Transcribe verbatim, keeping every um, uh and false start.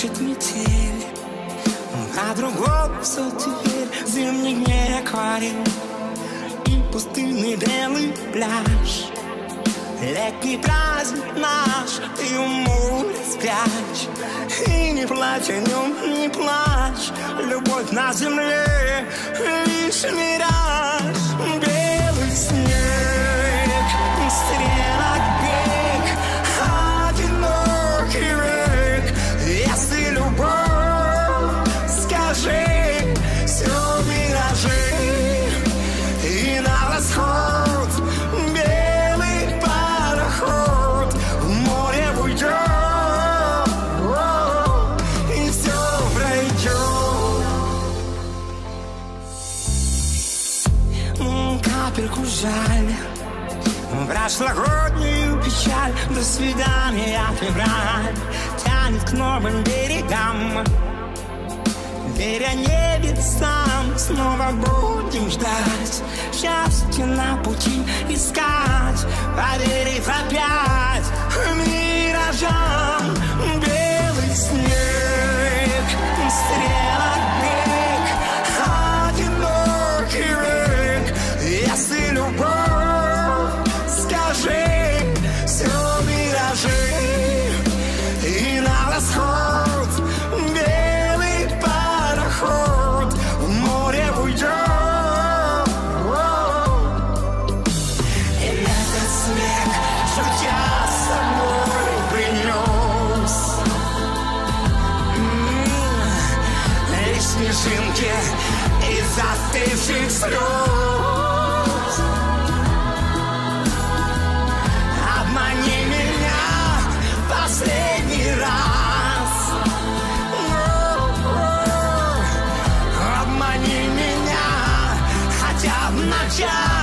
хочет метель, а другого все теперь зимних дней акварель и пустынный белый пляж. Летний праздник наш, ты у моря спрячь, и не плачь о нем, не плачь. Любовь на земле лишь мираж. Белый снег, стрелок бег, одинокий век. Если любовь, скажи, все миражи. И на восход белый пароход в море уйдет, и все пройдет. Капельку жаль, прошлогоднюю печаль. До свидания, февраль тянет к новым берегам. Веря небесам, снова будем ждать, счастье на пути искать, поверив опять миражам. Белый снег, стрелок бег, одинокий век. Если любовь, скажи, все миражи. И на восход белый пароход в море уйдет. И этот снег, шутя с собой, принес лишь снежинки из застывших слез. Обмани меня последний раз, обмани меня хотя бы на час.